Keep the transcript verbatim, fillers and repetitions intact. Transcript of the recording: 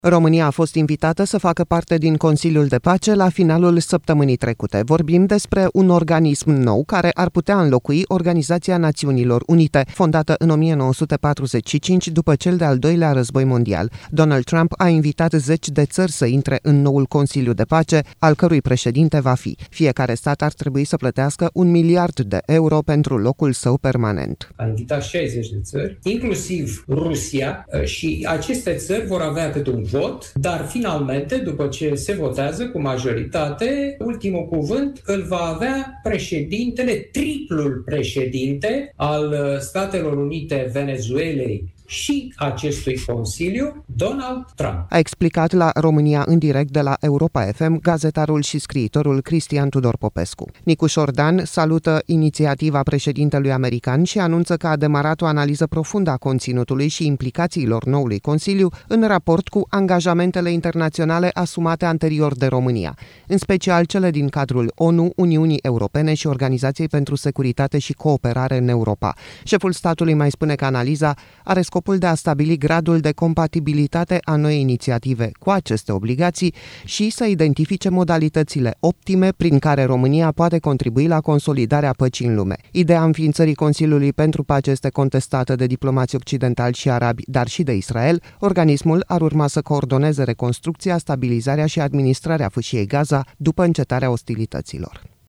România a fost invitată să facă parte din Consiliul de Pace la finalul săptămânii trecute. Vorbim despre un organism nou care ar putea înlocui Organizația Națiunilor Unite, fondată în o mie nouă sute patruzeci și cinci după cel de-al doilea război mondial. Donald Trump a invitat zeci de țări să intre în noul Consiliu de Pace, al cărui președinte va fi. Fiecare stat ar trebui să plătească un miliard de euro pentru locul său permanent. A invitat șaizeci de țări, inclusiv Rusia, și aceste țări vor avea câte un vot, dar finalmente, după ce se votează cu majoritate, ultimul cuvânt îl va avea președintele, triplul președinte al Statelor Unite, Venezuelei și acestui Consiliu, Donald Trump. A explicat la România în direct de la Europa F M gazetarul și scriitorul Cristian Tudor Popescu. Nicu Șordan salută inițiativa președintelui american și anunță că a demarat o analiză profundă a conținutului și implicațiilor noului Consiliu în raport cu angajamentele internaționale asumate anterior de România, în special cele din cadrul O N U, Uniunii Europene și Organizației pentru Securitate și Cooperare în Europa. Șeful statului mai spune că analiza are scopul de a stabili gradul de compatibilitate a noii inițiative cu aceste obligații și să identifice modalitățile optime prin care România poate contribui la consolidarea păcii în lume. Ideea înființării Consiliului pentru Pace este contestată de diplomați occidentali și arabi, dar și de Israel. Organismul ar urma să coordoneze reconstrucția, stabilizarea și administrarea fâșiei Gaza după încetarea ostilităților.